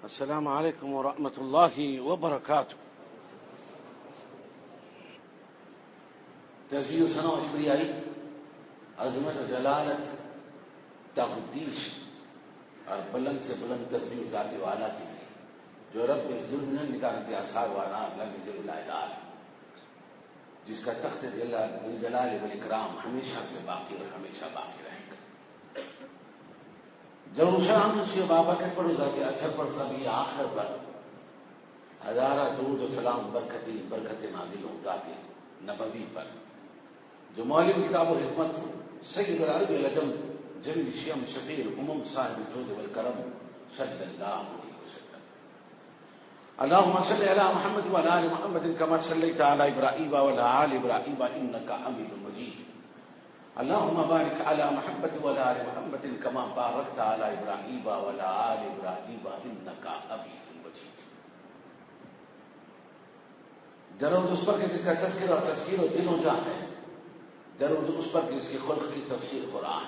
السلام علیکم ورحمۃ اللہ وبرکاتہ. تصویر ثنا کبریائی، عظمت و جلالت، تقدیس اور بلند سے بلند تصویر ذات والا کی ہے، جو رب ظلم نے نکالتے آثار والا لگ ولایدار، جس کا تخت جلال والاکرام ہمیشہ سے باقی اور ہمیشہ باقی رہے گا. ضرور شام اس کے بابکت پر ذات اثر پر کبھی آخر پر ہزارہ درود و سلام برکت نازل ہوتا ہے نبوی پر، جو مولوی کتاب و حکمت سید العرب العجم جمیل شیم شفیع الامم صاحب الجود والکرم صلی اللہ علیہ وسلم. اللهم صل علی محمد وعلی آل محمد كما صليت على ابراہیم وعلى آل ابراہیم انك حمید مجید. اللهم بارك على محمد وعلى آل محمد كما باركت على ابراہیم وعلى آل ابراہیم انك حمید مجید. درود اس پر کہ جس کا تذکرہ اور تذکیر و دل و جان ہے، درود اس پر کہ جس کی خلق کی تفسیر قرآن.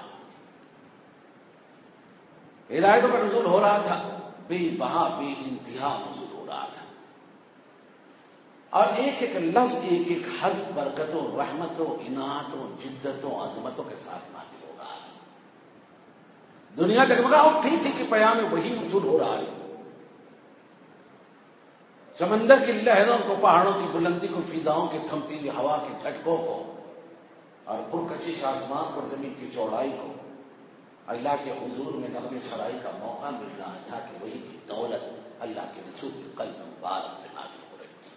ہدایتوں کا نزول ہو رہا تھا، بے بہا بے انتہا نزول ہو رہا تھا، اور ایک ایک لفظ ایک ایک حرف برکتوں رحمتوں عنایتوں جدتوں عظمتوں کے ساتھ نازل ہو رہا تھا. دنیا جگمگا اٹھی تھی کہ پیام وہی نزول ہو رہا ہے. سمندر کی لہروں کو، پہاڑوں کی بلندی کو، فضاؤں کی تھمتی ہوئی ہوا کے جھٹکوں کو، اور پرکشش آسمان پر زمین کی چوڑائی کو اللہ کے حضور میں نغمے سرائی کا موقع مل رہا تھا کہ وہی کی دولت اللہ کے رسول کے قلب مبارک میں نازل ہو رہی تھی.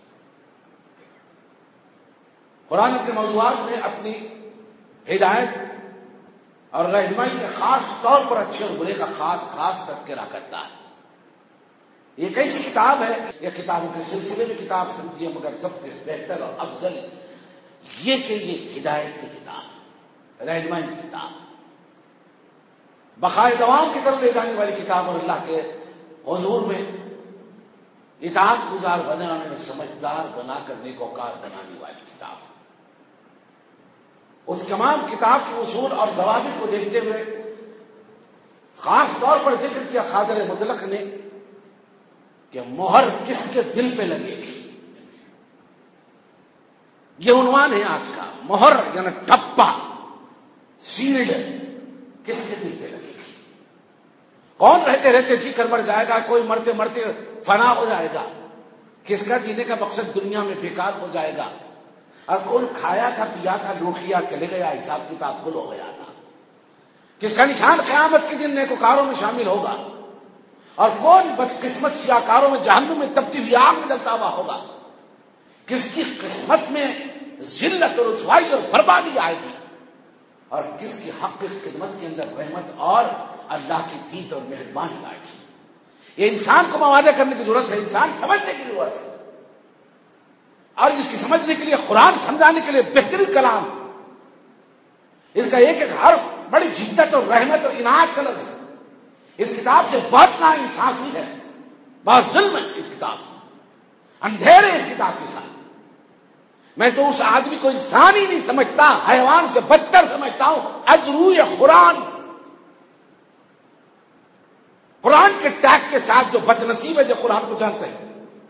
قرآن کے موضوعات میں اپنی ہدایت اور رہنمائی کے خاص طور پر اچھے اور برے کا خاص تذکرہ کرتا ہے. یہ کیسی کتاب ہے؟ یہ کتابوں کے سلسلے میں کتاب سمجھیے، مگر سب سے بہتر اور افضل یہ کہ یہ ہدایت کی کتاب، رہنمائی کی کتاب، بقائے دوام کی طرف لے جانے والی کتاب، اور اللہ کے حضور میں اطاعت گزار بنانے میں سمجھدار بنا کر نیکوکار بنانے والی کتاب. اس تمام کتاب کے اصول اور ضوابط کو دیکھتے ہوئے خاص طور پر ذکر کیا خاضر مطلق نے کہ مہر کس کے دل پہ لگے گی. یہ عنوان ہے آج کا. مہر یعنی ٹھپا، سیلڈ کس کے دل پہ لگے گی. کون رہتے رہتے جی کر مر جائے گا، کوئی مرتے مرتے فنا ہو جائے گا، کس کا جینے کا مقصد دنیا میں بیکار ہو جائے گا، اور کون کھایا تھا پیا تھا لوٹ لیا چلے گیا، حساب کتاب بھول ہو گیا تھا، کس کا نشان قیامت کے دن نیکوکاروں میں شامل ہوگا، اور کون بدقسمت سیاکاروں میں جہنم میں تپتی ہوئی آگ میں جلتا ہوا ہوگا، کس کی قسمت میں ذلت اور رسوائی اور بربادی آئے گی، اور کس کی حق اس خدمت کے اندر رحمت اور اللہ کی دیت اور مہربانی آئے گی. یہ انسان کو مواضع کرنے کی ضرورت ہے، انسان سمجھنے کی ضرورت ہے، اور اس کی سمجھنے کے لیے قرآن سمجھانے کے لیے بہترین کلام، اس کا ایک ایک حرف بڑی جدت اور رحمت اور عنایت کا لفظ ہے. اس کتاب سے بہت ناانصافی ہے، بہت ظلم ہے اس کتاب، اندھیرے اس کتاب کے ساتھ. میں تو اس آدمی کو انسان ہی نہیں سمجھتا، حیوان سے بدتر سمجھتا ہوں. ازروئے قرآن کے ٹیگ کے ساتھ جو بد نصیب ہے، جو قرآن کو جانتے ہیں،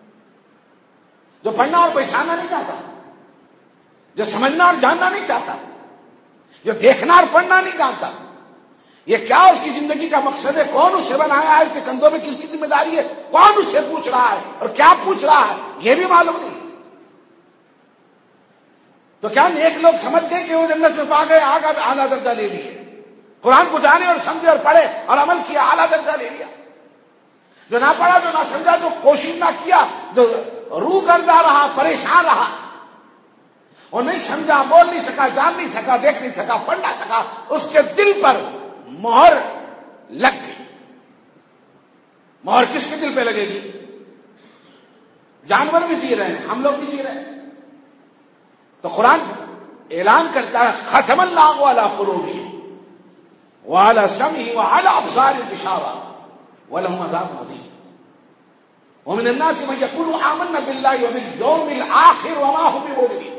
جو پڑھنا اور پہچاننا نہیں چاہتا، جو سمجھنا اور جاننا نہیں چاہتا، جو دیکھنا اور پڑھنا نہیں جانتا. یہ کیا اس کی زندگی کا مقصد ہے؟ کون اسے بنایا ہے؟ اس کے کندھوں میں کس کی ذمہ داری ہے؟ کون اس سے پوچھ رہا ہے اور کیا پوچھ رہا ہے؟ یہ بھی معلوم نہیں. تو کیا نیک لوگ سمجھ گئے کہ وہ جنت میں پا گئے، اعلیٰ درجہ لے لیے، قرآن کو جانے اور سمجھے اور پڑھے اور عمل کیا، اعلیٰ درجہ لے لیا. جو نہ پڑھا، جو نہ سمجھا، جو کوشش نہ کیا، جو روح گردہ رہا، پریشان رہا، وہ نہیں سمجھا، بول نہیں سکا، جان نہیں سکا، دیکھ نہیں سکا، پڑھ نہ سکا، اس کے دل پر مہر لگ گئی. مہر کس کے دل پہ لگے گی؟ جانور بھی جی رہے ہیں، ہم لوگ بھی جی رہے ہیں. تو قرآن اعلان کرتا ہے ختم اللہ علی قلوبہم وعلی سمعہم وعلی ابصارہم غشاوہ ولہم عذاب عظیم ومن الناس من یقول آمنا باللہ وبالیوم الآخر وما هم بمؤمنین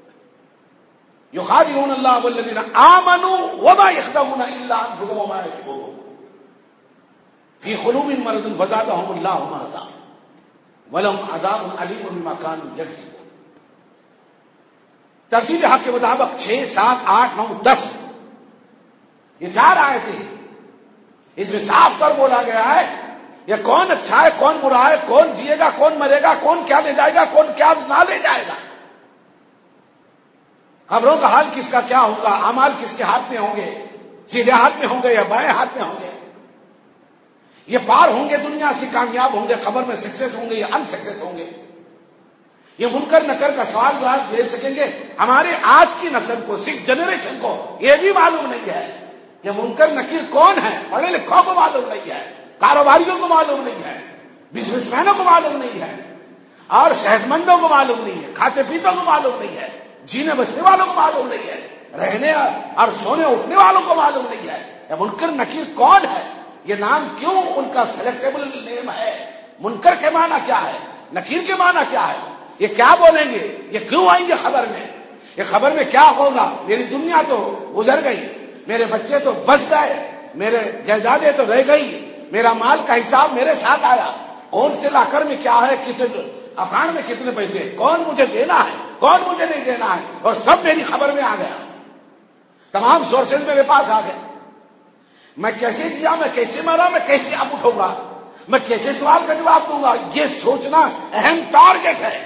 یخادعون اللہ والذین آمنوا وما یخدعون الا انفسهم وما یشعرون. فی قلوبہم مرض فزادہم اللہ مرضا ولہم عذاب علیم بما کانوا یکسبون. ترتیب حق کے مطابق 6، 7، 8، 9، 10 یہ 4 آیتیں. اس میں صاف طور بولا گیا ہے یہ کون اچھا ہے کون برا ہے، کون جیے گا کون مرے گا، کون کیا لے جائے گا کون کیا نہ لے جائے گا. خبروں کا حال کس کا کیا ہوگا، اعمال کس کے ہاتھ میں ہوں گے، سیدھے ہاتھ میں ہوں گے یا بائیں ہاتھ میں ہوں گے. یہ پار ہوں گے دنیا سے کامیاب ہوں گے، خبر میں سکسیس ہوں گے یا ان سکسیس ہوں گے. یہ منکر نکر کا سوال جواب دے سکیں گے. ہمارے آج کی نسل کو، 6 جنریشن کو یہ بھی معلوم نہیں ہے کہ منکر نکیر کون ہے. پڑھے لکھوں کو معلوم نہیں ہے، کاروباریوں کو معلوم نہیں ہے، بزنس مینوں کو معلوم نہیں ہے، اور صحت مندوں کو معلوم نہیں ہے، کھاتے پیتوں کو معلوم نہیں ہے، جینے بسنے والوں کو معلوم نہیں ہے، رہنے اور سونے اٹھنے والوں کو معلوم نہیں ہے. یہ منکر نکیر کون ہے، یہ نام کیوں ان کا سلیکٹیبل نیم ہے. منکر کے معنی کیا ہے، نکیر کے معنی کیا ہے، یہ کیا بولیں گے، یہ کیوں آئیں گے خبر میں، یہ خبر میں کیا ہوگا. میری دنیا تو گزر گئی، میرے بچے تو بچ گئے، میرے جائیدادیں تو رہ گئی، میرا مال کا حساب میرے ساتھ آیا، کون سے لاکر میں کیا ہے، کس اکاؤنٹ میں کتنے پیسے، کون مجھے دینا ہے کون مجھے نہیں دینا ہے، اور سب میری خبر میں آ گیا. تمام سورسز میرے پاس آ گئے. میں کیسے دیا، میں کیسے مارا، میں کیسے اب اٹھوں گا، میں کیسے سوال کا جواب دوں گا. یہ سوچنا اہم ٹارگٹ ہے.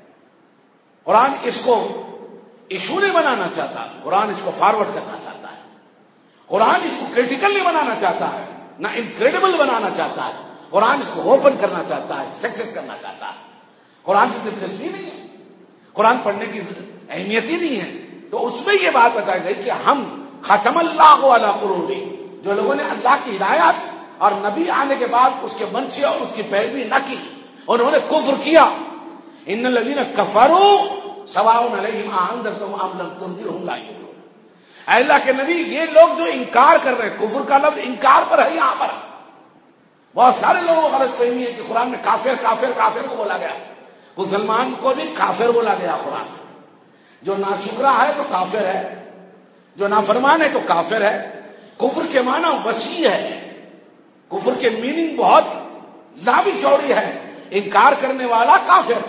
قرآن اس کو ایشو نہیں بنانا چاہتا، قرآن اس کو فارورڈ کرنا چاہتا ہے. قرآن اس کو کریٹیکل نہیں بنانا چاہتا ہے، نہ انکریڈیبل بنانا چاہتا ہے. قرآن اس کو اوپن کرنا چاہتا ہے، سکسیس کرنا چاہتا ہے. قرآن کی دلچسپی نہیں ہے، قرآن پڑھنے کی اہمیت ہی نہیں ہے. تو اس میں یہ بات بتائی گئی کہ ہم ختم اللہ علی قلوبہم، جو لوگوں نے اللہ کی ہدایت اور نبی آنے کے بعد اس کے منشے اور اس کی پیروی نہ کی، انہوں نے کفر کیا. ان الذین کفروا سواء علیہم اانذرتہم ام لم تنذرہم لا یؤمنون. اے اللہ کے نبی، یہ لوگ جو انکار کر رہے ہیں، کفر کا لفظ انکار پر ہے یہاں پر. بہت سارے لوگوں کو غلط فہمی ہے کہ قرآن میں کافر کافر کافر کو بولا گیا. مسلمان کو بھی کافر بولا گیا قرآن میں. جو ناشکرا ہے تو کافر ہے، جو نافرمان ہے تو کافر ہے. کفر کے معنی وسیع ہے، کفر کے میننگ بہت لمبی چوڑی ہے. انکار کرنے والا کافر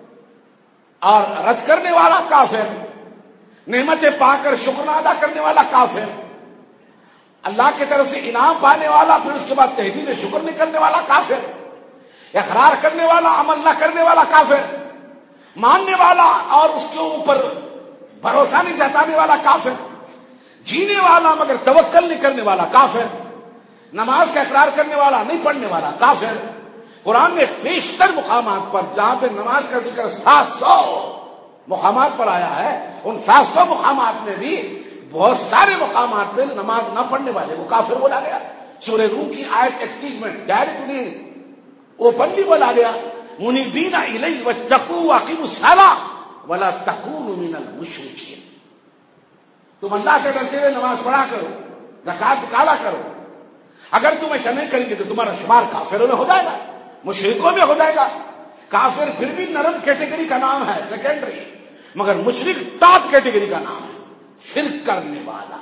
اور رد کرنے والا کافر، نعمتیں پا کر شکر ادا کرنے والا کافر، اللہ کی طرف سے انعام پانے والا پھر اس کے بعد تحمید شکر نہیں کرنے والا کافر، اقرار کرنے والا عمل نہ کرنے والا کافر، ماننے والا اور اس کے اوپر بھروسہ نہیں جتانے والا کافر، جینے والا مگر توکل نہیں کرنے والا کافر، نماز کا اقرار کرنے والا نہیں پڑھنے والا کافر. قرآن میں بیشتر مقامات پر جہاں پہ نماز کا ذکر 700 مقامات پر آیا ہے، ان 700 مقامات میں بھی بہت سارے مقامات پہ نماز نہ پڑھنے والے کو کافر بولا گیا. سورہ روم کی آیت 31 میں ڈائریکٹلی اوپنلی بولا گیا، منیبین الیہ واتقوا واقیموا الصلاۃ ولا تکونوا من المشرکین. تم اللہ سے ڈرتے ہوئے نماز پڑھا کرو، زکات نکالا کرو. اگر تم ایسا نہیں کریں گے تو تمہارا شمار کافروں میں ہو جائے گا، مشرکوں میں ہو جائے گا. کافر پھر بھی نرم کیٹیگری کا نام ہے، سیکنڈری، مگر مشرک ٹاپ کیٹیگری کا نام ہے. شرک کرنے والا،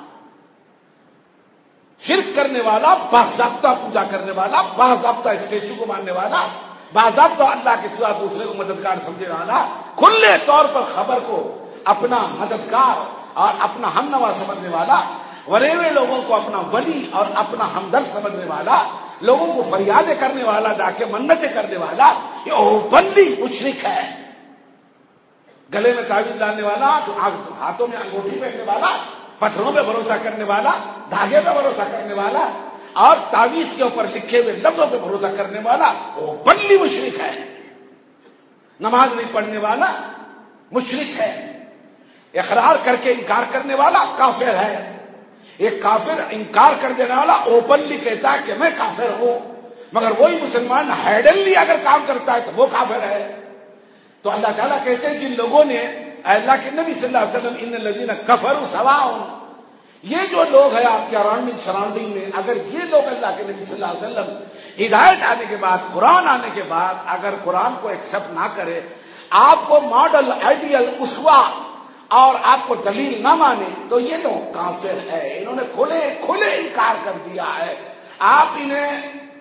شرک کرنے والا، باضابطہ پوجا کرنے والا، باضابطہ اسٹیچو کو ماننے والا، باضابطہ اللہ کے سوا دوسرے کو مددگار سمجھنے والا، کھلے طور پر خبر کو اپنا مددگار اور اپنا ہمنوا سمجھنے والا، وریوے لوگوں کو اپنا ولی اور اپنا ہمدرد سمجھنے والا، لوگوں کو فریادیں کرنے والا، جا کے منتیں کرنے والا، یہ اوپنلی مشرک ہے. گلے میں تعویذ ڈالنے والا، ہاتھوں میں انگوٹھی پہننے والا، پتھروں پہ بھروسہ کرنے والا، دھاگے پہ بھروسہ کرنے والا اور تعویذ کے اوپر لکھے ہوئے لفظوں پہ بھروسہ کرنے والا اوپنلی مشرک ہے. نماز نہیں پڑھنے والا مشرک ہے. اقرار کر کے انکار کرنے والا کافر ہے. ایک کافر انکار کر دینے والا اوپنلی کہتا ہے کہ میں کافر ہوں، مگر وہی مسلمان ہائڈنلی اگر کام کرتا ہے تو وہ کافر ہے. تو اللہ تعالیٰ کہتے ہیں جن لوگوں نے اللہ کے نبی صلی اللہ علیہ وسلم ان الذین کفروا سواء، یہ جو لوگ ہیں آپ کے سراؤنڈنگ میں، اگر یہ لوگ اللہ کے نبی صلی اللہ علیہ وسلم ہدایت آنے کے بعد، قرآن آنے کے بعد اگر قرآن کو ایکسپٹ نہ کرے، آپ کو ماڈل، آئیڈیل، اسوا اور آپ کو دلیل نہ مانے، تو یہ لوگ کافر ہے. انہوں نے کھلے انکار کر دیا ہے. آپ انہیں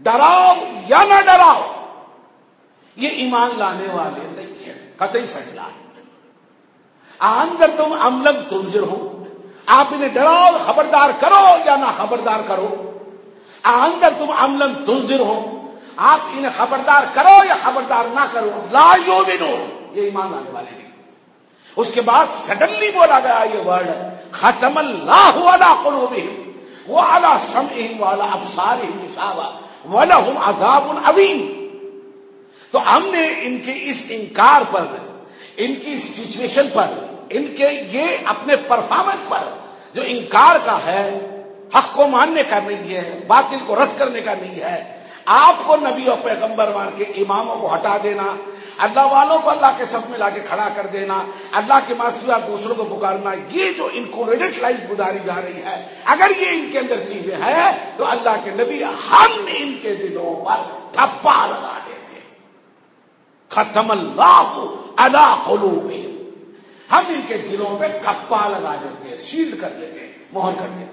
ڈراؤ یا نہ ڈراؤ، یہ ایمان لانے والے نہیں ہے، قطعی فیصلہ ہے۔ اندر تم عملاً تنذر ہو، آپ انہیں ڈراؤ، خبردار کرو یا نہ خبردار کرو۔ اندر تم عملاً تنذر ہو، آپ انہیں خبردار کرو یا خبردار نہ کرو، لا یؤمنون، یہ ایمان لانے والے نہیں۔ اس کے بعد سڈنلی بولا گیا یہ ورڈ، ختم اللہ علی قلوبہم وعلی سمعہم وعلی ابصارہم غشاوہ ولہم عذاب عظیم۔ تو ہم نے ان کے اس انکار پر، ان کی سچویشن پر، ان کے یہ اپنے پرفارمنس پر جو انکار کا ہے، حق کو ماننے کا نہیں ہے، باطل کو رد کرنے کا نہیں ہے، آپ کو نبی اور پیغمبر مان کے اماموں کو ہٹا دینا، اللہ والوں کو اللہ کے صف میں لا کے کھڑا کر دینا، اللہ کے سوا دوسروں کو پکارنا، یہ جو ان کو ریڈٹ لائف گزاری جا رہی ہے، اگر یہ ان کے اندر چیزیں ہیں تو اللہ کے نبی ہم ان کے دلوں پر ٹھپا لگا دیتے، ختم اللہ علی قلوبہم، ہم ان کے دلوں پہ ٹھپا لگا دیتے، سیلڈ کر دیتے، مہر کر دیتے۔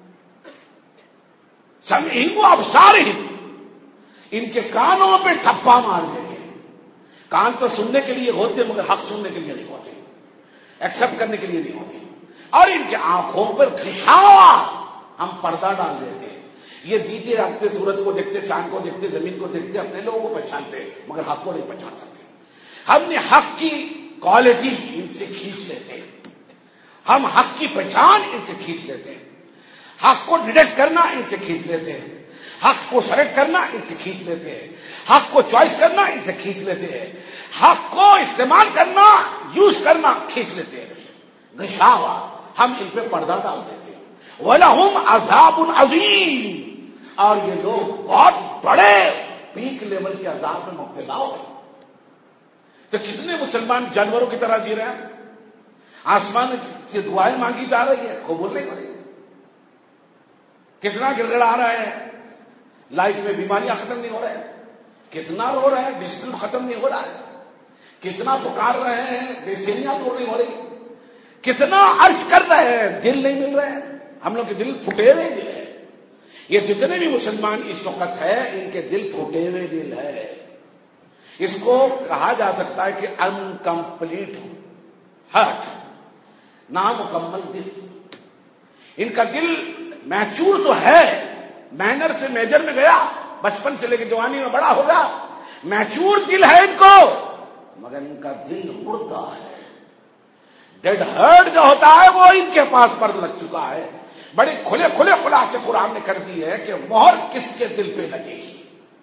سمعہم و ابصارہم، ان کے کانوں پہ ٹھپا مار دیتے۔ کان تو سننے کے لیے ہوتے مگر حق سننے کے لیے نہیں ہوتے، ایکسپٹ کرنے کے لیے نہیں ہوتے۔ اور ان کے آنکھوں پر غشاوہ، ہم پردہ ڈال دیتے، یہ دیتے رکھتے، سورج کو دیکھتے، چاند کو دیکھتے، زمین کو دیکھتے، اپنے لوگوں کو پہچانتے مگر حق کو نہیں پہچان سکتے۔ ہم نے حق کی کوالٹی ان سے کھینچ لیتے ہیں، ہم حق کی پہچان ان سے کھینچ لیتے ہیں، حق کو ڈیٹیکٹ کرنا ان سے کھینچ لیتے ہیں، حق کو سلیکٹ کرنا ان سے کھینچ لیتے ہیں، حق کو چوائس کرنا ان سے کھینچ لیتے ہیں، حق کو استعمال کرنا، یوز کرنا کھینچ لیتے ہیں۔ غشاوہ، ہم ان پہ پردہ ڈال دیتے ہیں۔ وَلَهُمْ عَذَابٌ عَظِيمٌ، اور یہ لوگ بہت بڑے پیک لیول کے عذاب میں مبتلا ہو گئے۔ تو کتنے مسلمان جانوروں کی طرح جی رہے ہیں، آسمان سے دعائیں مانگی جا رہی ہے، قبول نہیں ہو رہی ہے، کتنا گڑ گڑا رہا ہے، لائف میں بیماریاں ختم نہیں ہو رہے ہیں، کتنا رو رہے ہیں، ڈسپیوٹ ختم نہیں ہو رہا ہے، کتنا پکار رہے ہیں، بے چینیاں دور نہیں ہو رہی، کتنا عرض کر رہے ہیں، دل نہیں مل رہے ہیں، ہم لوگ کے دل پھٹے ہوئے دل ہے۔ یہ جتنے بھی مسلمان اس وقت ہے، ان کے دل پھٹے ہوئے دل ہے۔ اس کو کہا جا سکتا ہے کہ انکمپلیٹ ہارٹ، نامکمل دل۔ ان کا دل میچور تو ہے، مائنر سے میجر میں گیا، بچپن سے لے کے جوانی میں بڑا ہوگا، میچور دل ہے ان کو، مگر ان کا دل مردہ ہے۔ ڈیڈ ہرٹ جو ہوتا ہے وہ ان کے پاس پر لگ چکا ہے۔ بڑے کھلے خلاصے قرآن نے کر دی ہے کہ مہر کس کے دل پہ لگے گی،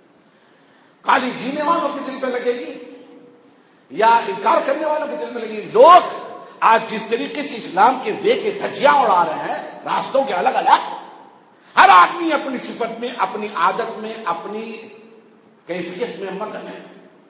خالی جینے والوں کے دل پہ لگے گی یا انکار کرنے والوں کے دل میں لگے گی۔ لوگ آج جس طریقے سے اسلام کے وے کے دھجیاں اڑا رہے ہیں، راستوں کے الگ الگ، ہر آدمی اپنی صفت میں، اپنی عادت میں، اپنی کیفیت میں مگن ہے۔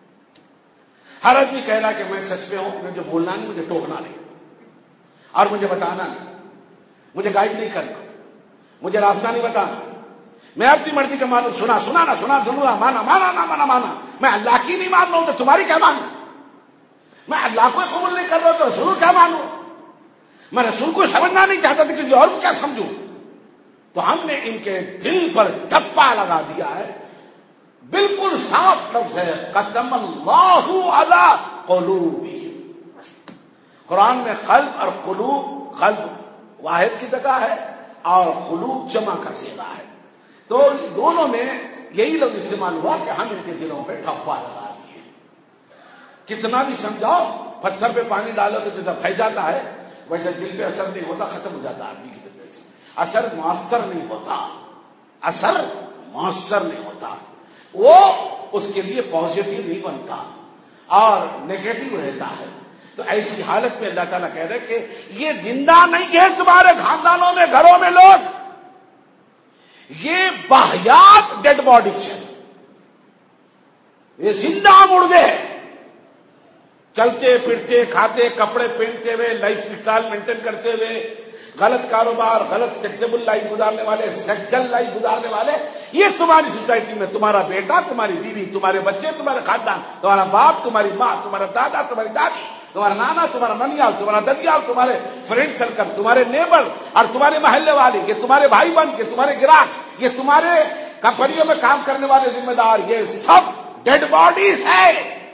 ہر آدمی کہہ رہا کہ میں سچ میں ہوں، مجھے بولنا نہیں، مجھے ٹوکنا نہیں، اور مجھے بتانا نہیں، مجھے گائیڈ نہیں کرنا، مجھے راستہ نہیں بتانا، میں اپنی مرضی کا مانوں، سنا نہ سنا، ضرور مانا نہ مانا، میں اللہ کی نہیں مان رہا ہوں تو تمہاری کیا مانوں، میں اللہ کو قبول نہیں کر رہا ہوں تو رسول کیا مانوں، میں رسول کو سمجھنا نہیں چاہتا تھا کسی اور کو کیا سمجھوں۔ تو ہم نے ان کے دل پر ٹھپا لگا دیا ہے، بالکل صاف لفظ ہے، ختم اللہ علی قلوبہم۔ قرآن میں قلب اور قلوب، قلب واحد کی جگہ ہے اور قلوب جمع کا صیغہ ہے، تو دونوں میں یہی لفظ استعمال ہوا کہ ہم ان کے دلوں پہ ٹھپا لگا دیے۔ کتنا بھی سمجھاؤ، پتھر پہ پانی ڈالو تو جیسا پھیل جاتا ہے ویسے دل پہ اثر نہیں ہوتا، ختم ہو جاتا آدمی کی طرف سے، اثر مؤثر نہیں ہوتا، اثر مؤثر نہیں ہوتا، وہ اس کے لیے پازیٹو نہیں بنتا اور نیگیٹو رہتا ہے۔ تو ایسی حالت میں اللہ تعالیٰ کہہ رہے کہ یہ زندہ نہیں ہے تمہارے خاندانوں میں، گھروں میں لوگ، یہ واہیات ڈیڈ باڈی ہے، یہ زندہ مردے، چلتے پھرتے، کھاتے، کپڑے پہنتے ہوئے، لائف اسٹائل مینٹین کرتے ہوئے، غلط کاروبار، غلط سیکسیبل لائف گزارنے والے، سیکشل لائف گزارنے والے، یہ تمہاری سوسائٹی میں تمہارا بیٹا، تمہاری بیوی، تمہارے بچے، تمہارے خاندان، تمہارا باپ، تمہاری ماں، تمہارا دادا، تمہاری دادی، تمہارا نانا، تمہارا ننیال، تمہارا ددیال، تمہارے فرینڈ سرکل، تمہارے نیبر اور تمہارے محلے والے، یہ تمہارے بھائی بہن، یہ تمہارے گراہک، یہ تمہارے کمپنیوں میں کام کرنے والے ذمہ دار، یہ سب ڈیڈ باڈیز ہے،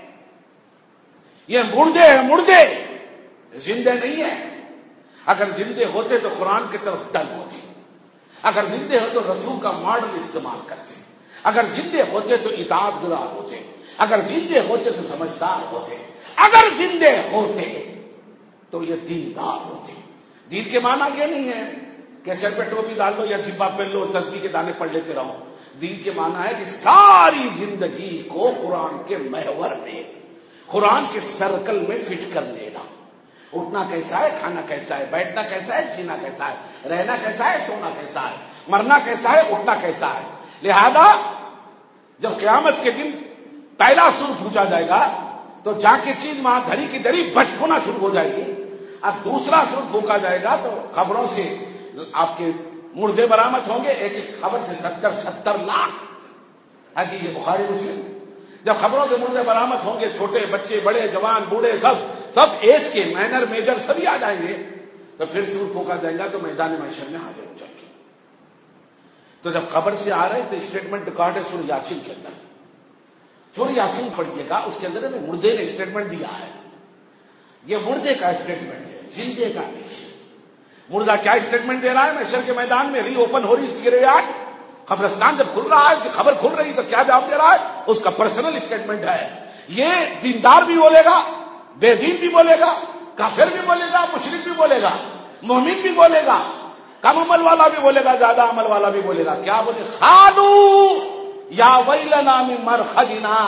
یہ مردے ہیں، مردے زندے نہیں ہیں۔ اگر زندے ہوتے تو قرآن کی طرف ڈل ہوتے، اگر زندے ہوتے تو رسول کا ماڈل استعمال کرتے، اگر زندے ہوتے تو اطاعت گزار ہوتے، اگر زندے ہوتے تو سمجھدار ہوتے، اگر زندے ہوتے تو یہ دیندار ہوتے۔ دین کے معنی یہ نہیں ہے کہ سر پہ ٹوپی ڈال لو یا جبہ پہن لو، تسبیح کے دانے پڑھ لیتے رہو۔ دین کے معنی ہے کہ ساری زندگی کو قرآن کے محور میں، قرآن کے سرکل میں فٹ کر لینا۔ اٹھنا کیسا ہے، کھانا کیسا ہے، بیٹھنا کیسا ہے، جینا کیسا ہے، رہنا کیسا ہے، سونا کیسا ہے، مرنا کیسا ہے، اٹھنا کیسا ہے۔ لہذا جب قیامت کے دن پہلا سور پھونکا جائے گا تو جا کے چیز وہاں دھری کی دھری بچ ہونا شروع ہو جائے گی۔ اب دوسرا سور پھونکا جائے گا تو خبروں سے آپ کے مردے برآمد ہوں گے، ایک ایک خبر سے 70 لاکھ حدیث بخاری مسلم۔ جب خبروں سے مردے برآمد ہوں گے، چھوٹے بچے، بڑے، جوان، بوڑھے، سب ایج کے، مائنر میجر سبھی آ جائیں گے، تو پھر سور پھونکا جائے گا تو میدان محشر میں حاضر ہو جائیں گے۔ تو جب خبر سے آ رہے تو اسٹیٹمنٹ ریکارڈ ہے سورہ یاسین کے اندر، سورہ یاسین پڑھیے گا، اس کے اندر میں مردے نے اسٹیٹمنٹ دیا ہے۔ یہ مردے کا اسٹیٹمنٹ ہے، زندے کا نہیں۔ مردہ کیا اسٹیٹمنٹ دے رہا ہے؟ محشر کے میدان میں ری اوپن ہو رہی اس کی گریویارڈ، قبرستان جب کھل رہا ہے، خبر کھل رہی تو کیا جواب دے رہا ہے؟ اس کا پرسنل اسٹیٹمنٹ ہے۔ یہ دیندار بھی بولے گا، بے دین بھی بولے گا، کافر بھی بولے گا، مشرک بھی بولے گا، مومن بھی بولے گا، کم عمل والا بھی بولے گا، زیادہ عمل والا بھی بولے گا۔ کیا بولے؟ خالو یا ویلنا من مرخدنا،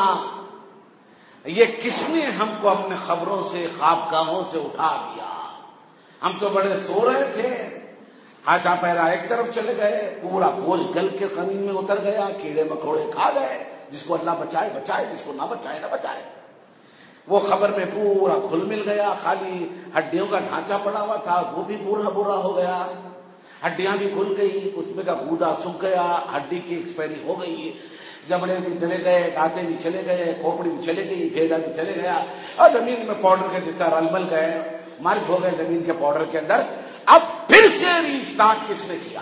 یہ کس نے ہم کو اپنے خبروں سے، خوابگاہوں سے اٹھا دیا؟ ہم تو بڑے سو رہے تھے، ہاتھا پیرا ایک طرف چلے گئے، پورا بوجھ گل کے زمین میں اتر گیا، کیڑے مکوڑے کھا گئے، جس کو اللہ بچائے بچائے، جس کو نہ بچائے نہ بچائے۔ وہ خبر میں پورا گھل مل گیا، خالی ہڈیوں کا ڈھانچہ پڑا ہوا تھا، وہ بھی برا ہو گیا، ہڈیاں بھی کھل گئی، اس میں کا گودا سوکھ گیا، ہڈی کی ایکسپائری ہو گئی، جبڑے بھی چلے گئے، دانتیں بھی چلے گئے، کھوپڑی بھی چلے گئی، بھیدا بھی چلے گیا، اور زمین میں پاؤڈر کے جیسا رل مل گئے، مرج ہو گئے زمین کے پاؤڈر کے اندر۔ اب پھر سے ریسٹارٹ کس نے کیا؟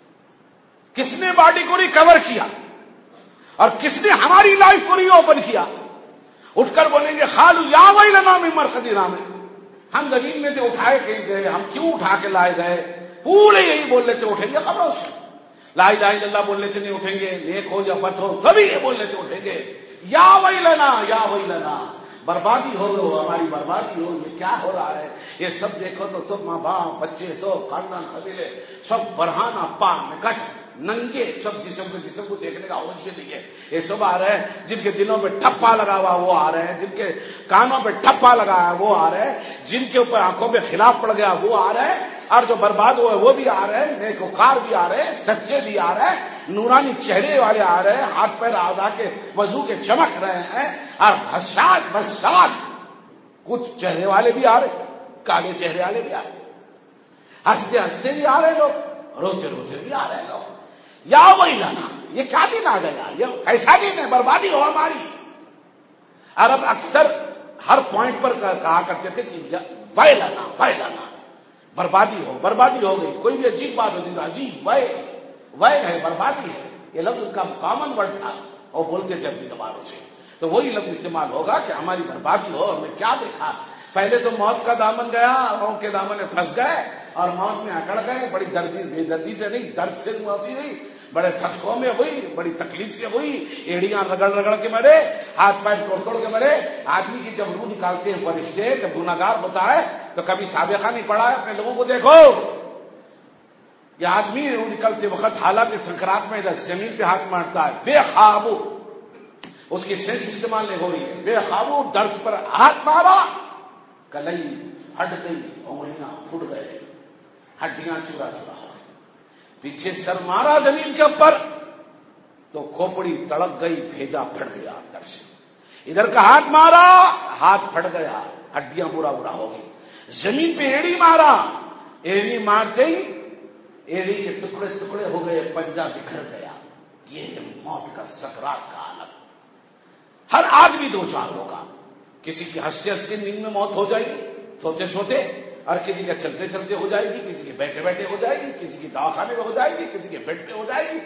کس نے باڈی کو ریکور کیا؟ اور کس نے ہماری لائف کو ری اوپن کیا؟ اٹھ کر بولیں گے خالو یا ویلنا من مرخدنا، میں ہم زمین میں سے اٹھائے کہیں گئے، ہم کیوں اٹھا کے لائے گئے؟ پورے یہی بولنے سے اٹھیں گے خبروں سے، لا الہ الا اللہ بولنے سے نہیں اٹھیں گے، نیک ہو یا بد ہو سبھی یہ بولنے سے اٹھیں گے، یا ویلنا یا ویلنا، بربادی ہو لو، ہماری بربادی ہو، یہ کیا ہو رہا ہے؟ یہ سب دیکھو تو سب ماں باپ، بچے، سب خاندان، قبیلے، سب برہان اپا نکٹ ننگے، سب جسم کو دیکھنے کا ہوش ہی نہیں ہے۔ یہ سب آ رہے ہیں، جن کے دلوں پہ ٹھپا لگا ہوا وہ آ رہے ہیں، جن کے کانوں پہ ٹھپا لگا ہے وہ آ رہے ہیں، جن کے اوپر آنکھوں پہ خلاف پڑ گیا وہ آ رہے ہیں، اور جو برباد ہوئے وہ بھی آ رہے ہیں، نیکوکار بھی آ رہے ہیں، سچے بھی آ رہے ہیں، نورانی چہرے والے آ رہے ہیں، ہاتھ پیر اعضاء کے وضو کے چمک رہے ہیں، اور حساس کچھ چہرے والے بھی آ رہے ہیں، کالے چہرے والے بھی آ رہے ہیں، ہنستے ہنستے بھی آ رہے لوگ، روتے روتے بھی آ رہے لوگ۔ یا وہی لانا، یہ کیا دن آ گیا؟ یہ ایسا دن ہے بربادی ہو ہماری۔ عرب اکثر ہر پوائنٹ پر کہا کرتے تھے کہ وے لانا، وے لانا، بربادی ہو گئی، کوئی بھی عجیب بات ہوتی تو عجیب وے ہے، بربادی ہے، یہ لفظ ان کا کامن ورڈ تھا اور بولتے تھے اپنی زبانوں سے۔ تو وہی لفظ استعمال ہوگا کہ ہماری بربادی ہو۔ ہم نے کیا دیکھا؟ پہلے تو موت کا دامن گیا، اور کے دامن میں پھنس گئے اور موت میں اکڑ گئے، بڑی بے دردی سے نہیں، درد سے موتی ہوئی، بڑے تھکوں میں ہوئی، بڑی تکلیف سے ہوئی، ایڑیاں رگڑ کے مرے، ہاتھ پیر توڑ کے مرے۔ آدمی کی جب روح نکالتے ہیں فرشتے، جب گناہگار ہوتا ہے تو کبھی سابقہ نہیں پڑا ہے؟ اپنے لوگوں کو دیکھو، یہ آدمی روح نکلتے وقت حالات سکرات میں زمین پہ ہاتھ مارتا ہے، بے قابو، اس کی سینس استعمال نہیں ہو رہی ہے، بے قابو درد پر ہاتھ مارا، کلئی ہٹ گئی، انگلیاں پھٹ گئے، ہڈیاں چورا ہو گئی، پیچھے سر مارا زمین کے اوپر تو کھوپڑی تڑک گئی، بھیجا پھٹ گیا اندر سے، ادھر کا ہاتھ مارا، ہاتھ پھٹ گیا، ہڈیاں برا ہو گئی، زمین پہ ایڑی مارا، ایڑی مارتے ہی ایڑی کے ٹکڑے ہو گئے، پنجہ بکھر گیا۔ یہ موت کا سکرات کا عالم، ہر آدمی دو چار ہوگا، کسی کی ہنستے ہنستے نیند میں موت ہو جائے گی، سوتے سوتے، اور کسی کا چلتے چلتے ہو جائے گی، کسی کے بیٹھے بیٹھے ہو جائے گی، کسی کی دواخانے میں ہو جائے گی، کسی کے بیڈ پہ ہو جائے گی،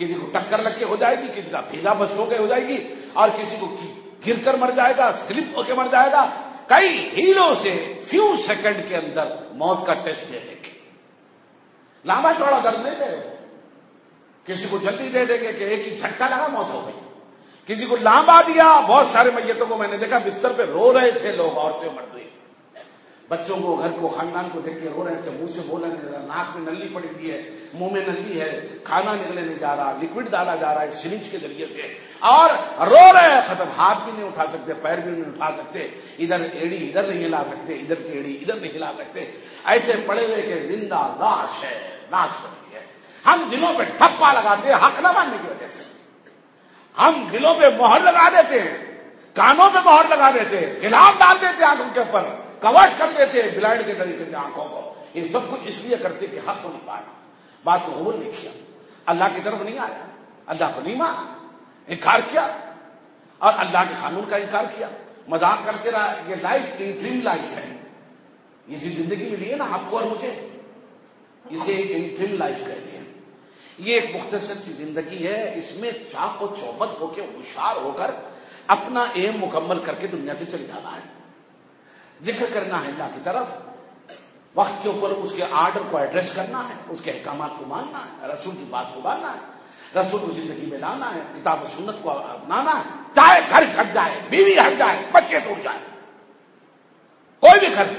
کسی کو ٹکر لگ کے ہو جائے گی، کسی کا بھیجا بچ ہو کے ہو جائے گی، اور کسی کو گر کر مر جائے گا، سلپ ہو کے مر جائے گا. کئی ہیلوں سے فیو سیکنڈ کے اندر موت کا ٹیسٹ دے دیں گے. لمبا چوڑا درد نہیں دے گا. کسی کو جلدی دے دیں گے کہ ایک ہی جھٹکا لگا موت ہو گئی. کسی کو لانبا دیا. بہت سارے میتوں کو میں نے دیکھا بستر پہ رو رہے تھے لوگ، عورتیں مرد، بچوں کو، گھر کو، خاندان کو دیکھ کے رو رہے تھے. منہ سے بولا نہیں رہا، ناک میں نلی پڑی ہوئی ہے، منہ میں نلی ہے، کھانا نکلے نہیں جا رہا، لکوڈ ڈالا جا رہا ہے سرنج کے ذریعے سے، اور رو رہے ہیں. ختم. ہاتھ بھی نہیں اٹھا سکتے، پیر بھی نہیں اٹھا سکتے، ادھر ایڑی ادھر نہیں ہلا سکتے، ادھر کی ایڑی ادھر نہیں ہلا سکتے. ایسے پڑے ہوئے کہ زندہ لاش ہے، لاش بنی ہے. ہم دلوں پہ ٹھپا لگاتے ہیں حق نہ ماننے کی وجہ سے. ہم دلوں پہ مہر لگا دیتے ہیں، کانوں پہ مہر لگا دیتے ہیں، خلاف ڈال دیتے ہیں آنکھوں کے اوپر، کورٹ کر دیتے ہیں بلائنڈ کے طریقے سے آنکھوں کو. یہ سب کچھ اس لیے کرتے کہ حق کو نہیں پانا، بات کو قبول نہیں کیا، اللہ کی طرف نہیں آیا، اللہ کو نہیں مانا، انکار کیا، اور اللہ کے قانون کا انکار کیا، مذاق کرتے رہا. یہ لائف انٹریم لائف ہے. یہ جو زندگی ملی ہے نا آپ کو اور مجھے، اسے انٹریم لائف کہتے ہیں. یہ ایک مختصر سی زندگی ہے. اس میں چاق و چوبند ہو کے ہوشیار ہو کر اپنا ایم مکمل کر کے دنیا سے چل جانا ہے. ذکر کرنا ہے اللہ کی طرف، وقت کے اوپر اس کے آرڈر کو ایڈریس کرنا ہے، اس کے احکامات کو ماننا ہے، رسول کی بات کو ماننا ہے، رسول کو زندگی میں لانا ہے، کتاب و سنت کو اپنانا ہے. چاہے گھر ہٹ جائے، بیوی ہٹ جائے، بچے ٹوٹ جائے، کوئی بھی گھر،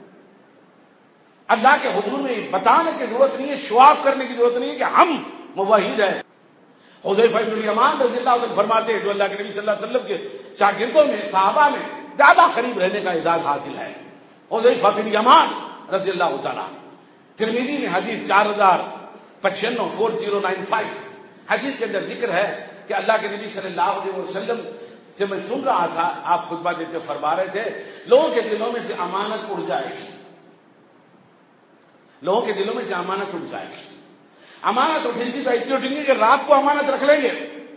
اللہ کے حضور میں بتانے کی ضرورت نہیں ہے، شو آف کرنے کی ضرورت نہیں ہے کہ ہم موحد ہیں. حذیفہ بن الیمان رضی اللہ عنہ فرماتے ہیں جو اللہ کے نبی صلی اللہ علیہ وسلم کے شاگردوں میں، صحابہ میں زیادہ قریب رہنے کا اعزاز حاصل ہے. حذیفہ بن الیمان رضی اللہ تعالیٰ. ترمذی میں حدیث 4095 4095 حدیث کے اندر ذکر ہے کہ اللہ کے نبی صلی اللہ علیہ وسلم سے میں سن رہا تھا، آپ خطبہ دیتے فرما رہے تھے، لوگوں کے دلوں میں سے امانت اڑ جائے گی، لوگوں کے دلوں میں سے امانت اٹھ جائے گی. امانت اٹھیں گی تو ایسی اٹھیں گی کہ رات کو امانت رکھ لیں گے،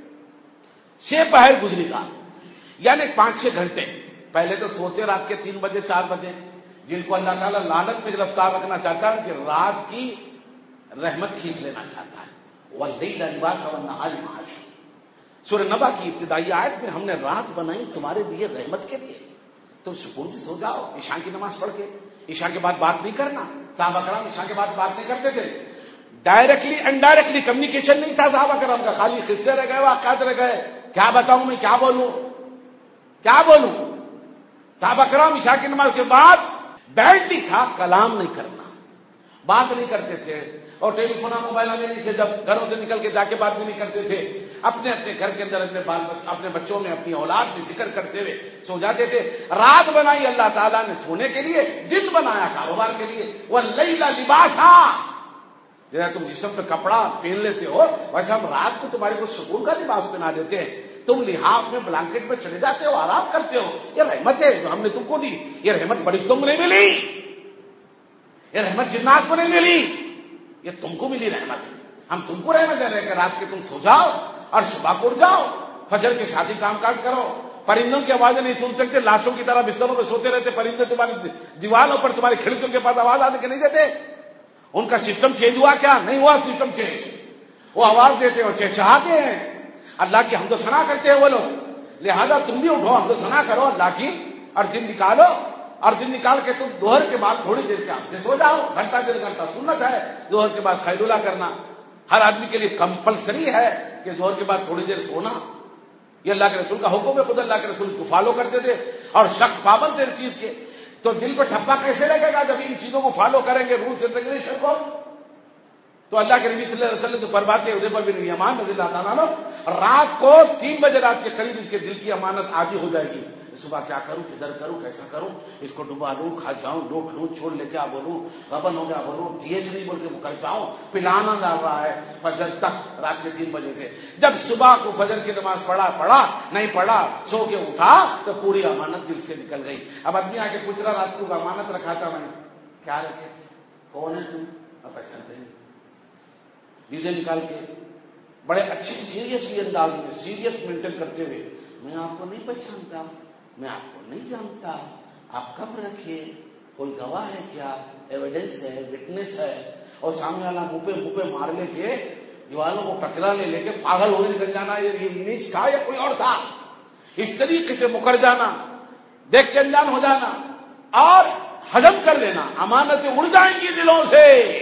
6 پہر گزری کا، یعنی 5-6 گھنٹے پہلے تو سوتے رات کے 3 بجے 4 بجے. جن کو اللہ تعالیٰ لعنت میں گرفتار رکھنا چاہتا ہے کہ رات کی رحمت کھینچ لینا چاہتا ہے. وَاللَّيْلَ لِبَاسًا وَالنَّهَارِ مَعَاشًا. سورہ نبا کی ابتدائی آیت میں ہم نے رات بنائی تمہارے لیے رحمت کے لیے، تم سکون سے سو جاؤ عشاء کی نماز پڑھ کے. عشاء کے بعد بات نہیں کرنا. صحابہ کرام عشاء کے بعد بات نہیں کرتے تھے. ڈائریکٹلی انڈائریکٹلی کمیونیکیشن نہیں تھا صحابہ کرام کا، خالی قصے رہ گئے، واقعات رہ گئے. کیا بتاؤں میں، کیا بولوں، کیا بولوں. صحابہ کرام عشاء کی نماز کے بعد بیٹھ بھی تھا، کلام نہیں کرنا، بات نہیں کرتے تھے. اور ٹیلی فون موبائل آنے نہیں تھے، جب گھروں سے نکل کے جا کے بات بھی نہیں کرتے تھے. اپنے اپنے گھر کے اندر اپنے بچوں میں، اپنی اولاد میں ذکر کرتے ہوئے سو جاتے تھے. رات بنائی اللہ تعالیٰ نے سونے کے لیے، دن بنایا کاروبار کے لیے. وَاللَّيْلَ لِبَاسًا. جیسا تم جسم پہ کپڑا پہن لیتے ہو ویسے ہم رات کو تمہارے کو سکون کا لباس پہنا دیتے ہیں. تم لحاف میں بلانکٹ میں چلے جاتے ہو، آرام کرتے ہو. یہ رحمت ہے جو ہم نے تم کو دی. یہ رحمت فرشتوں کو نہیں ملی، یہ رحمت جنات کو نہیں ملی، یہ تم کو ملی رحمت. ہم تم کو رحمت دے رہے ہیں کہ رات کے تم سو جاؤ اور صبح کو اٹھ جاؤ، فجر کے شادی کام کاج کرو. پرندوں کی آوازیں نہیں سن سکتے، لاشوں کی طرح بستروں میں سوتے رہتے. پرندے تمہاری دیواروں پر، تمہاری کھڑکیوں کے پاس آواز آنے کے نہیں دیتے. ان کا سسٹم چینج ہوا کیا؟ نہیں ہوا سسٹم چینج. وہ آواز دیتے اور چہچہاتے ہیں، اللہ کی حمد و ثنا کرتے ہیں وہ لوگ. لہذا تم بھی اٹھو، حمد و ثنا کرو اللہ کی، اور دن نکالو. اور دن نکال کے تم دوہر کے بعد تھوڑی دیر کے آپ سے سو جاؤ، گھنٹہ 1.5 گھنٹہ سنت ہے. دوہر کے بعد خیلولہ کرنا ہر آدمی کے لیے کمپلسری ہے کہ ظہر کے بعد تھوڑی دیر سونا. یہ اللہ کے رسول کا حکم ہے، خود اللہ کے رسول اس کو فالو کرتے تھے اور شخص پابند تھے اس چیز کے. تو دل پہ ٹھپا کیسے لگے گا جب ان چیزوں کو فالو کریں گے، رولس اینڈ ریگولیشن کو. تو اللہ کے نبی صلی اللہ علیہ وسلم تو فرماتے ہیں حذیفہ بن الیمان رضی اللہ تعالیٰ عنہ، رات کو 3 بجے رات کے قریب اس کے دل کی امانت عادی ہو جائے گی. صبح کیا کروں، کدھر کروں، کیسا کروں، اس کو ڈبا لوں، کھا جاؤں، لوٹ لوں، چھوڑ لے کیا بولوں، غبن ہو گیا بولوں، تیز نہیں بول کے مکر جاؤں. پلانا ڈال رہا ہے فجر تک، رات کے 3 بجے سے. جب صبح کو فجر کی نماز پڑھا نہیں پڑھا، سو کے اٹھا تو پوری امانت دل سے نکل گئی. اب آدمی آ کے پوچھ رہا رات کو امانت رکھا تھا میں، کیا رکھے تھے، کون ہے تم؟ اب پہچانتے نہیں. چیزیں نکال کے بڑے اچھی سیریسلی انداز میں، سیریس مینٹین کرتے ہوئے، میں آپ کو نہیں پہچانتا، میں آپ کو نہیں جانتا، آپ کب رکھے، کوئی گواہ ہے کیا، ایویڈنس ہے، وٹنس ہے. اور سامنے والا منہ پہ مار لے کے دیوالوں کو ٹکرا لے کے پاگل ہو نکل جانا، یہ نیچ تھا یا کوئی اور تھا، اس طریقے سے مکر جانا، دیکھ کے انجان ہو جانا اور ہضم کر لینا، امانتیں اڑ جائیں گی دلوں سے،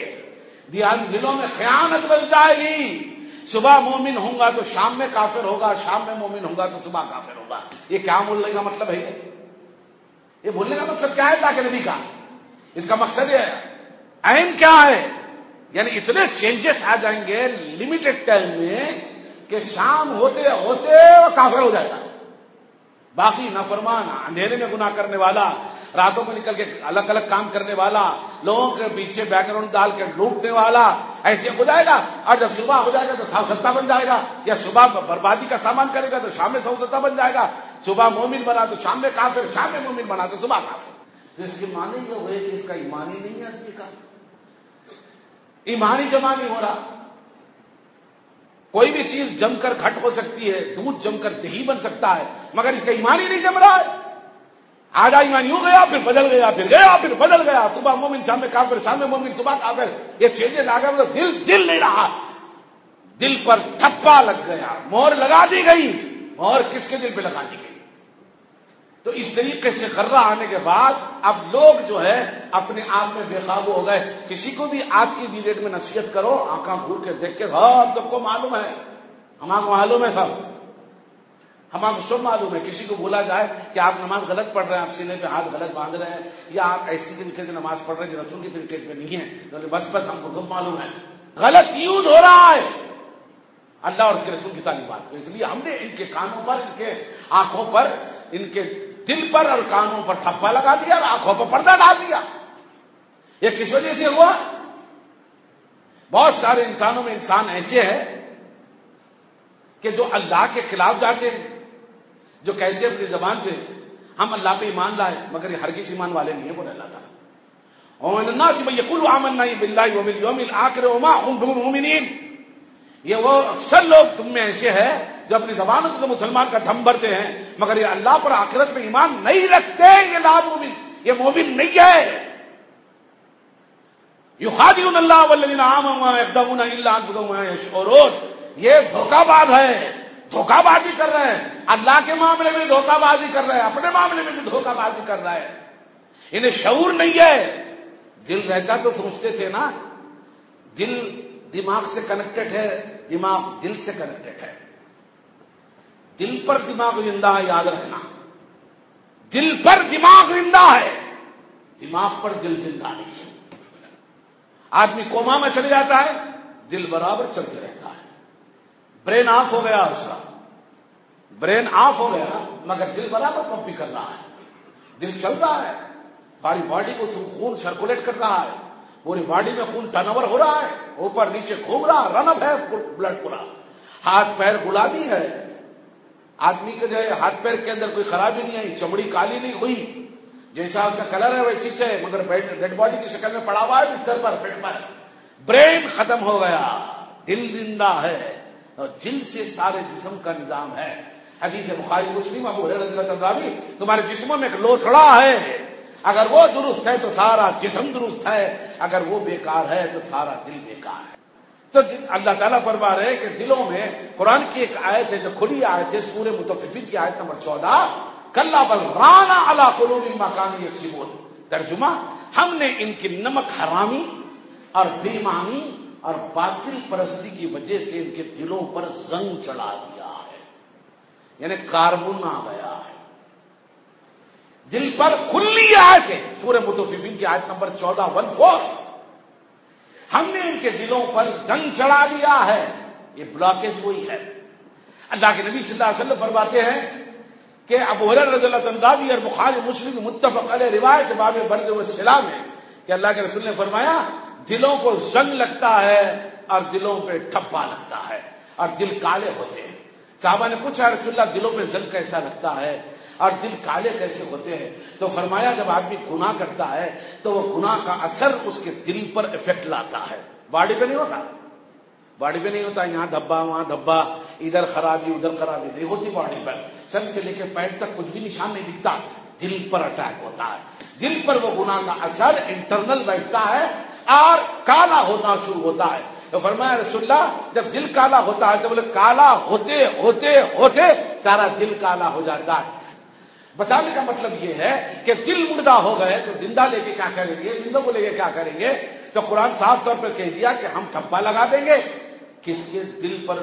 دلوں میں خیانت بچ جائے گی. صبح مومن ہوں گا تو شام میں کافر ہوگا، شام میں مومن ہوں گا تو صبح کافر ہوگا. یہ کیا بولنے کا مطلب ہے؟ یہ بولنے کا مطلب کیا ہے تاکہ نبی کا؟ اس کا مقصد یہ ہے، عین کیا ہے؟ یعنی اتنے چینجز آ جائیں گے لمیٹڈ ٹائم میں کہ شام ہوتے ہوتے وہ کافر ہو جائے گا. باقی نافرمان، اندھیرے میں گناہ کرنے والا، راتوں میں نکل کے الگ الگ کام کرنے والا، لوگوں کے پیچھے بیک گراؤنڈ ڈال کے لوٹنے والا، ایسے ہو جائے گا. اور جب صبح ہو جائے گا تو ساؤ ستا بن جائے گا، یا صبح بربادی کا سامان کرے گا تو شام میں ساؤ ستا بن جائے گا. صبح مومن بنا تو شام میں کافر، شام میں مومن بنا تو صبح کافر. تو اس کے معنی یہ ہوئے کہ اس کا ایمان ہی نہیں ہے، آدمی کا ایمان ہی جمع نہیں ہو رہا. کوئی بھی چیز جم کر گھٹ ہو سکتی ہے، دودھ جم کر دہی بن سکتا ہے، مگر اس کا ایمان ہی نہیں جم رہا ہے. آدھا ایمان یوں گیا پھر بدل گیا، پھر گیا پھر بدل گیا، صبح مومن شام میں کافر، شام میں مومن صبح کافر. یہ چینجز آ گئے تو دل نہیں رہا، دل پر ٹھپا لگ گیا، مہر لگا دی گئی. مہر کس کے دل پہ لگا دی گئی؟ تو اس طریقے سے غرہ آنے کے بعد اب لوگ جو ہے اپنے آپ میں بے قابو ہو گئے. کسی کو بھی آج کی ڈیٹ میں نصیحت کرو، آنکھاں گھور کے دیکھ کے، ہاں سب کو معلوم ہے، ہمارا معلوم ہے، ہمارا سب معلوم ہے. کسی کو بولا جائے کہ آپ نماز غلط پڑھ رہے ہیں، آپ سینے پہ ہاتھ غلط باندھ رہے ہیں، یا آپ ایسی طریقے سے نماز پڑھ رہے ہیں جو رسول کی طریقے پہ نہیں ہے، تو بس ہم کو سب معلوم ہے. غلط یوز ہو رہا ہے اللہ اور اس کے رسول کی تعلیمات کو. اس لیے ہم نے ان کے کانوں پر، ان کے آنکھوں پر، ان کے دل پر اور کانوں پر ٹھپا لگا دیا اور آنکھوں پر پردہ ڈال دیا. یہ کس وجہ سے ہوا؟ بہت سارے انسانوں میں انسان ایسے ہیں کہ جو اللہ کے خلاف جاتے ہیں، جو کہتے ہیں اپنی زبان سے ہم اللہ پہ ایمان لائے، مگر یہ ہرگز ایمان والے نہیں ہیں، بولے اللہ تعالیٰ. وَمِنَ النَّاسِ مَن يَقُولُ آمَنَّا بِاللَّهِ وَبِالْيَوْمِ الْآخِرِ وَمَا هُم بِمُؤْمِنِينَ. یہ وہ اکثر لوگ تم میں ایسے ہیں جو اپنی زبانوں سے مسلمان کا دھم بھرتے ہیں، مگر یہ اللہ پر آخرت میں ایمان نہیں رکھتے. یہ لا مومن، یہ مومن نہیں ہے. یخادعون اللہ والذین آمنوا وما یخدعون الا انفسهم وما یشعرون. یہ دھوکہ باز ہے، دھوکہ بازی کر رہے ہیں. اللہ کے معاملے میں دھوکہ بازی کر رہے ہیں، اپنے معاملے میں بھی دھوکہ بازی کر رہا ہے. انہیں شعور نہیں ہے. دل رہتا تو سمجھتے تھے نا، دل دماغ سے کنیکٹڈ ہے، دماغ دل سے کنیکٹڈ ہے. دل پر دماغ زندہ ہے، یاد رکھنا. دل پر دماغ زندہ ہے، دماغ پر دل زندہ نہیں ہے. آدمی کوما میں چل جاتا ہے، دل برابر چلتے رہتا ہے. برین آف ہو گیا، اس کا برین آف ہو گیا، مگر دل برابر پمپ بھی کر رہا ہے. دل چل رہا ہے، ساری باڈی کو خون سرکولیٹ کر رہا ہے، پوری باڈی میں خون ٹرن اوور ہو رہا ہے، اوپر نیچے گھوم رہا، رن اپ ہے بلڈ پورا. ہاتھ پیر گلابی ہے، آدمی کے جو ہے ہاتھ پیر کے اندر کوئی خرابی نہیں آئی، چمڑی کالی نہیں ہوئی، جیسا اس کا کلر ہے ویسی ہے، مگر ڈیڈ باڈی کی شکل میں پڑا ہوا ہے بستر پر، پیٹ پر. برین ختم ہو گیا، دل زندہ ہے، اور دل سے سارے جسم کا نظام ہے. حدیث بخاری مسلم، ابو ہریرہ رضی اللہ عنہ، تمہارے جسموں میں ایک لوتھڑا ہے، اگر وہ درست ہے تو سارا جسم درست ہے، اگر وہ بیکار ہے تو سارا دل بیکار ہے. تو اللہ تعالیٰ فرما رہے کہ دلوں میں، قرآن کی ایک آیت ہے جو کھلی آیت ہے، سورہ مطففین کی آیت نمبر 14، کلا بل ران علی قلوبہم ما کانوا یکسبون. ترجمہ، ہم نے ان کی نمک حرامی اور بے ایمانی اور باطل پرستی کی وجہ سے ان کے دلوں پر زنگ چڑھا دیا ہے، یعنی کاربن آ گیا ہے دل پر. کھلی آیت ہے سورہ مطففین کی آیت نمبر 14 ہم نے ان کے دلوں پر زنگ چڑھا دیا ہے. یہ بلاکیج ہوئی ہے. اللہ کے نبی صلی اللہ علیہ وسلم فرماتے ہیں کہ ابو ہریرہ رضی اللہ عنہ اور بخاری مسلم متفق علیہ روایت باب برد و سلام ہے کہ اللہ کے رسول نے فرمایا دلوں کو زنگ لگتا ہے اور دلوں پہ ٹھپا لگتا ہے اور دل کالے ہوتے ہیں. صحابہ نے پوچھا رسول اللہ دلوں پہ زنگ کیسا لگتا ہے اور دل کالے کیسے ہوتے ہیں؟ تو فرمایا جب آدمی گناہ کرتا ہے تو وہ گناہ کا اثر اس کے دل پر افیکٹ لاتا ہے. باڈی پہ نہیں ہوتا، باڈی پہ نہیں ہوتا، یہاں دھبا وہاں دھبا، ادھر خرابی ادھر خرابی نہیں ہوتی باڈی پر. سر سے لے کے پیر تک کچھ بھی نشان نہیں دکھتا، دل پر اٹیک ہوتا ہے. دل پر وہ گناہ کا اثر انٹرنل بیٹھتا ہے اور کالا ہونا شروع ہوتا ہے. تو فرمایا رسول اللہ جب دل کالا ہوتا ہے تو بولے کالا ہوتے ہوتے ہوتے سارا دل کالا ہو جاتا ہے. بتانے کا مطلب یہ ہے کہ دل مردہ ہو گئے تو زندہ لے کے کیا کریں گے, زندوں کو لے کے کیا کریں گے؟ تو قرآن صاف طور پر کہہ دیا کہ ہم ٹھپا لگا دیں گے. کس کے دل پر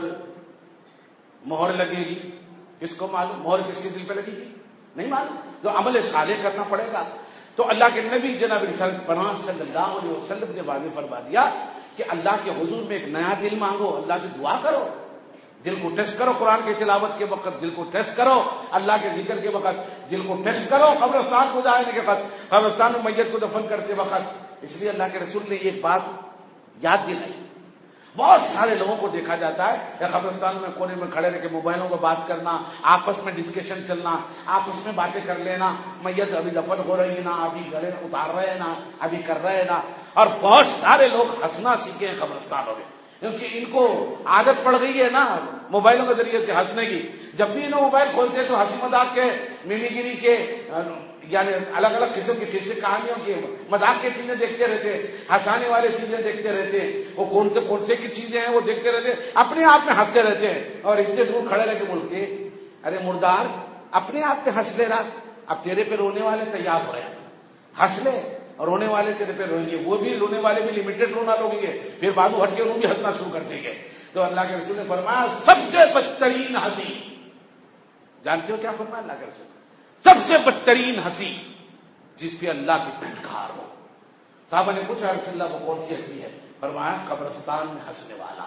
مہر لگے گی کس کو معلوم؟ مہر کس کے دل پہ لگے گی نہیں معلوم. جو عمل صالح کرنا پڑے گا. تو اللہ کے نبی جناب پناہ صلی اللہ علیہ وسلم نے واضح فرما دیا کہ اللہ کے حضور میں ایک نیا دل مانگو, اللہ سے دعا کرو, دل کو ٹیسٹ کرو, قرآن کی تلاوت کے وقت دل کو ٹیسٹ کرو, اللہ کے ذکر کے وقت دل کو ٹیسٹ کرو, قبرستان کو جانے کے وقت, قبرستان میں میت کو دفن کرتے وقت. اس لیے اللہ کے رسول نے ایک بات یاد دلائی. بہت سارے لوگوں کو دیکھا جاتا ہے کہ قبرستان میں کونے میں کھڑے رہ کے موبائلوں پر بات کرنا, آپس میں ڈسکشن چلنا, آپس میں باتیں کر لینا, میت ابھی دفن ہو رہی ہے نا, ابھی گڑے اتار رہے ہیں نا, ابھی کر رہے ہیں نا. اور بہت سارے لوگ ہنسنا سیکھے ہیں قبرستانوں میں, کیونکہ ان کو عادت پڑ گئی ہے نا موبائلوں کے ذریعے سے ہنسنے کی. جب بھی انہیں موبائل کھولتے ہیں تو ہنسی مذاق کے, میمی گیری کے, یعنی الگ الگ قسم کی قصے کہانیوں کی مذاق کی چیزیں دیکھتے رہتے ہیں, ہنسانے والی چیزیں دیکھتے رہتے ہیں. وہ کون سے کی چیزیں ہیں وہ دیکھتے رہتے ہیں, اپنے آپ میں ہنستے رہتے ہیں. اور اس سے دور کھڑے رہ کے بولتے ارے مردار اپنے آپ پہ ہنس لے رہا, اب تیرے پہ رونے والے تیار ہو رہے ہیں, ہنس لے, اور رونے والے تیرے پہ روئیں گے. وہ بھی رونے والے بھی لمیٹڈ رونا رویں گے, پھر بازو ہٹ کے وہ بھی ہنسنا شروع کر دیں گے. تو اللہ کے رسول نے فرمایا سب سے بدترین ہنسی, جانتے ہو کیا فرمایا اللہ کے رسول؟ سب سے بدترین ہنسی جس پہ اللہ کی پھٹکار ہو. صحابہ نے پوچھا رسول اللہ وہ کون سی ہنسی ہے؟ فرمایا قبرستان میں ہنسنے والا.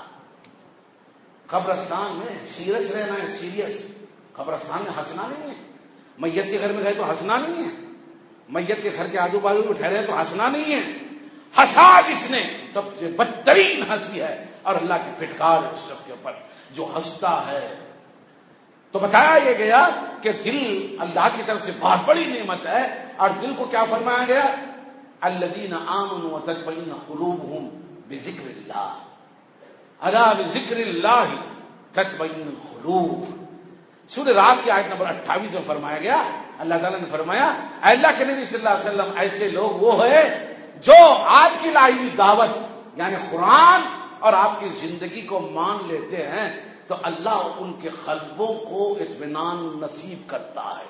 قبرستان میں سیریس رہنا ہے, سیریس. قبرستان میں ہنسنا نہیں ہے. میت کے گھر میں گئے تو ہنسنا نہیں ہے, میت کے گھر کے آجو بازو میں ٹھہرے تو ہنسنا نہیں ہے. ہنسا جس نے سب سے بدترین ہنسی ہے, اور اللہ کی پھٹکار ہے اس شخص کے اوپر جو ہنستا ہے. تو بتایا یہ گیا کہ دل اللہ کی طرف سے بہت بڑی نعمت ہے. اور دل کو کیا فرمایا گیا؟ الذین آمنوا وتطمئن قلوبهم بذکر اللہ, الا بذکر اللہ تطمئن القلوب. سورہ رات کی آیت نمبر 28 میں فرمایا گیا, اللہ تعالیٰ نے فرمایا اے اللہ کے نبی صلی اللہ علیہ وسلم ایسے لوگ وہ ہیں جو آپ کی لائی ہوئی دعوت یعنی قرآن اور آپ کی زندگی کو مان لیتے ہیں تو اللہ ان کے قلبوں کو اطمینان نصیب کرتا ہے.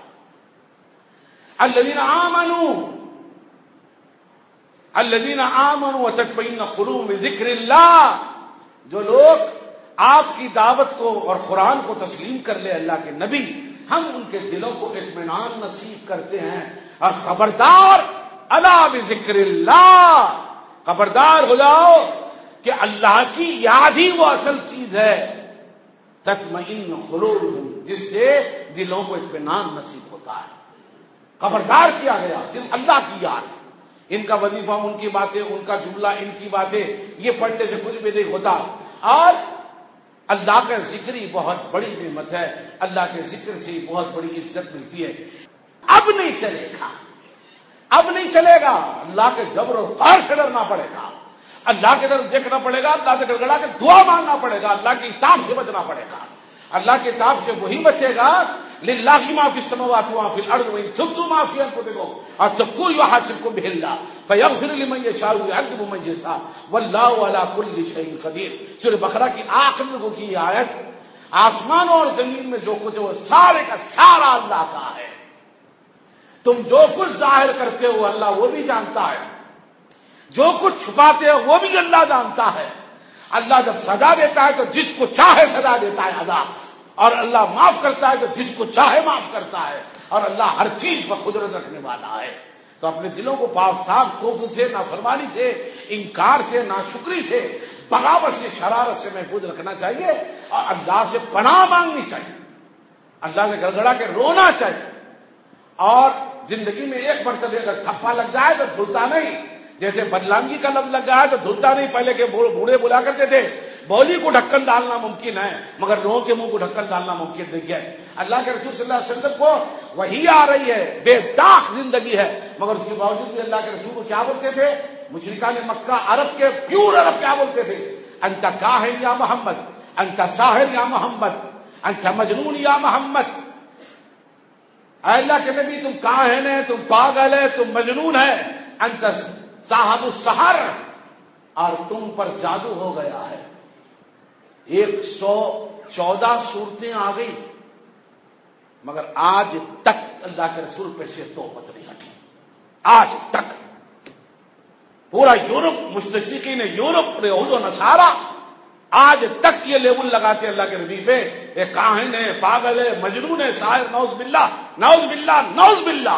الذین آمنوا وتطمئن قلوبهم بذکر اللہ, جو لوگ آپ کی دعوت کو اور قرآن کو تسلیم کر لے اللہ کے نبی, ہم ان کے دلوں کو اطمینان نصیب کرتے ہیں. اور خبردار الا بذکر اللہ, خبردار ہو جاؤ کہ اللہ کی یاد ہی وہ اصل چیز ہے. تطمئن قلوبهم, جس سے دلوں کو اطمینان نصیب ہوتا ہے. خبردار کیا گیا اللہ کی یاد. ان کا وظیفہ ان کی باتیں, ان کا جملہ ان کی باتیں, یہ پڑھنے سے کچھ بھی نہیں ہوتا. اور اللہ کا ذکر ہی بہت بڑی نعمت ہے, اللہ کے ذکر سے ہی بہت بڑی عزت ملتی ہے. اب نہیں چلے گا, اب نہیں چلے گا. اللہ کے جبر و قہر سے ڈرنا پڑے گا, اللہ کی طرف دیکھنا پڑے گا, اللہ سے گڑگڑا کے دعا مانگنا پڑے گا, اللہ کی کتاب سے بچنا پڑے گا. اللہ کی کتاب سے وہی بچے گا للہ ما فی السماوات وما فی الارض وان تبدوا ما فی انفسکم اور تقوا یحاسبکم بہ اللہ فیغفر لمن یشاء ویعذب من یشاء واللہ علی کل شیء قدیر. سورہ بقرہ کی آخر میں کی آیت, آسمانوں اور زمین میں جو کچھ ہے وہ سارے کا سارا اللہ کا ہے. تم جو کچھ ظاہر کرتے ہو اللہ وہ بھی جانتا ہے, جو کچھ چھپاتے ہو وہ بھی اللہ جانتا ہے. اللہ جب سزا دیتا ہے تو جس کو چاہے سزا دیتا ہے عذاب, اور اللہ معاف کرتا ہے تو جس کو چاہے معاف کرتا ہے, اور اللہ ہر چیز پر قدرت رکھنے والا ہے. تو اپنے دلوں کو پاک صاف کفر سے, نافرمانی سے, انکار سے, ناشکری سے, بغاوت سے, شرارت سے محفوظ رکھنا چاہیے, اور اللہ سے پناہ مانگنی چاہیے, اللہ سے گڑگڑا کے رونا چاہیے. اور زندگی میں ایک مرتبہ اگر ٹھپا لگ جائے تو دھلتا نہیں, جیسے بدلانگی کا لفظ لگ جائے تو دھلتا نہیں. پہلے کے بوڑھے بولا کرتے تھے بولی کو ڈھکن ڈالنا ممکن ہے مگر لوگوں کے منہ کو ڈھکن ڈالنا ممکن نہیں ہے. اللہ کے رسول صلی اللہ علیہ وسلم کو وہی آ رہی ہے, بے داغ زندگی ہے, مگر اس کے باوجود بھی اللہ کے رسول کو کیا بولتے تھے؟ مشرکان مکہ عرب کے پیور عرب کیا بولتے تھے؟ انت کاہن یا محمد, انت ساحر یا محمد, انت مجنون یا محمد. اے اللہ کے نبی تم کاہن ہے, تم پاگل ہے, تم مجنون ہے. انت صاحب السحر, اور تم پر جادو ہو گیا ہے. 114 صورتیں آ گئی مگر آج تک اللہ کے رسول پہ سے توبت نہیں ہٹی. آج تک پورا یورپ، مستشرقین یورپ، یہود و نصارا آج تک یہ لیبل لگاتے اللہ کے نبی پہ، یہ کاہن ہے، پاگل ہے، مجنون ہے، شاعر، نعوذ باللہ نعوذ باللہ نعوذ باللہ.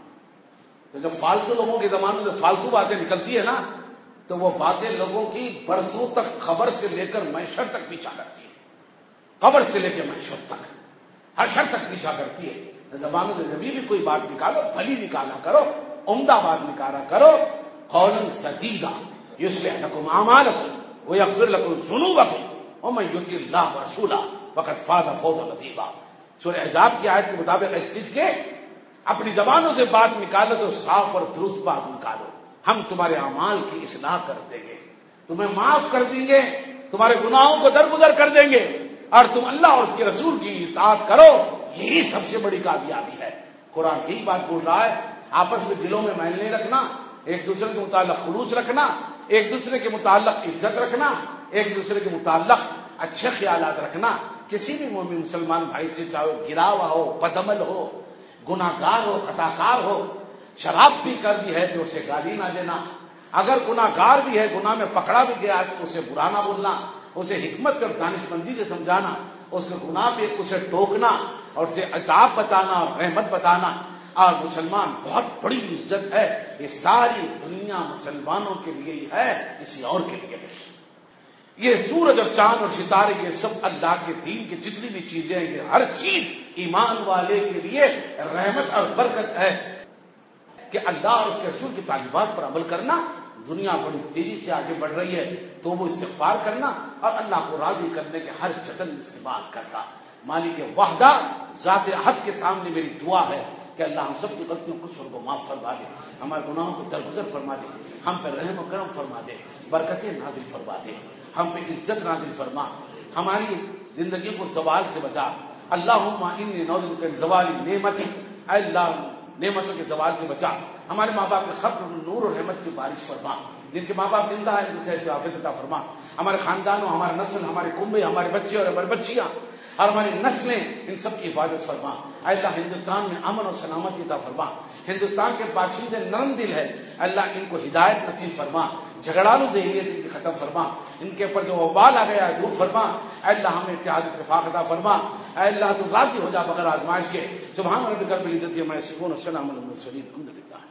تو جب فالتو لوگوں کے زمانے میں فالتو باتیں نکلتی ہے نا تو وہ باتیں لوگوں کی برسوں تک خبر سے لے کر معیشت تک پیچھا کرتی ہے. خبر سے لے کے معیشت تک ہر شر تک پیچھا کرتی ہے. زبانوں سے جبھی بھی کوئی بات نکالو بھلی نکالا کرو، عمدہ بات نکالا کرو. قولا سدیدا یصلح لکم اعمالکم ویغفر لکم ذنوبکم ومن یطع اللہ ورسولہ فقد فاز فوزا عظیما. سورہ احزاب کی آیت کے مطابق 31 کے اپنی زبانوں سے بات نکالو تو صاف اور درست بات نکالو. ہم تمہارے اعمال کی اصلاح کر دیں گے، تمہیں معاف کر دیں گے، تمہارے گناہوں کو درگزر کر دیں گے، اور تم اللہ اور اس کے رسول کی اطاعت کرو. یہی سب سے بڑی کامیابی ہے. قرآن یہی بات بول رہا ہے. آپس میں دلوں میں میل نہیں رکھنا، ایک دوسرے کے متعلق خلوص رکھنا، ایک دوسرے کے متعلق عزت رکھنا، ایک دوسرے کے متعلق اچھے خیالات رکھنا. کسی بھی مومن مسلمان بھائی سے چاہے گرا ہوا ہو، بدعمل ہو، گناہ گار ہو، خطا کار ہو، شراب پی کر بھی ہے تو اسے گالی نہ دینا. اگر گناہ گار بھی ہے، گناہ میں پکڑا بھی گیا ہے تو اسے برا نہ بولنا، اسے حکمت اور دانش مندی سے سمجھانا، اس کے گناہ پہ اسے ٹوکنا اور اسے عتاب بتانا اور رحمت بتانا. اور مسلمان بہت بڑی عزت ہے، یہ ساری دنیا مسلمانوں کے لیے ہی ہے، کسی اور کے لیے نہیں. یہ سورج اور چاند اور ستارے یہ سب اللہ کے دین کی جتنی بھی چیزیں ہیں، یہ ہر چیز ایمان والے کے لیے رحمت اور برکت ہے کہ اللہ اور اس کے رسول کی تعلیمات پر عمل کرنا. دنیا بڑی تیزی سے آگے بڑھ رہی ہے تو وہ استغفار کرنا اور اللہ کو راضی کرنے کے ہر جتن استعمال کرنا. مالک وحدہ ذات احد کے سامنے میری دعا ہے کہ اللہ ہم سب کی غلطیوں کو قصور کو معاف فرما دے، ہمارے گناہوں کو درگزر فرما دے، ہم پہ رحم و کرم فرما دے، برکتیں نازل فرما دے، ہم پہ عزت نازل فرما، ہماری زندگی کو زوال سے بچا. اللہم انی نعوذ بک من زوال نعمتک، اے اللہ نعمتوں کے زوال سے بچا. ہمارے ماں باپ کے خبر نور اور رحمت کی بارش فرما، جن کے ماں باپ زندہ ہیں ان سے عافیت عطا فرما. ہمارے خاندانوں، ہمارے نسل، ہمارے کنبے، ہمارے بچے اور ہماری بچیاں اور ہماری نسلیں، ان سب کی حفاظت فرما. اے اللہ ہندوستان میں امن اور سلامتی عطا فرما. ہندوستان کے باشندے نرم دل ہے، اللہ ان کو ہدایت نصیب فرما، جھگڑالو ذہنیت ان کی ختم فرما، ان کے اوپر جو وبال آ گیا ہے دور فرما. اے اللہ ہمیں اتحاد اتفاق عطا فرما. اے اللہ تو راضی ہو جا بغیر آزمائش کے. سبحان ربک رب العزت عما یصفون والسلام علی المرسلین الحمد للہ.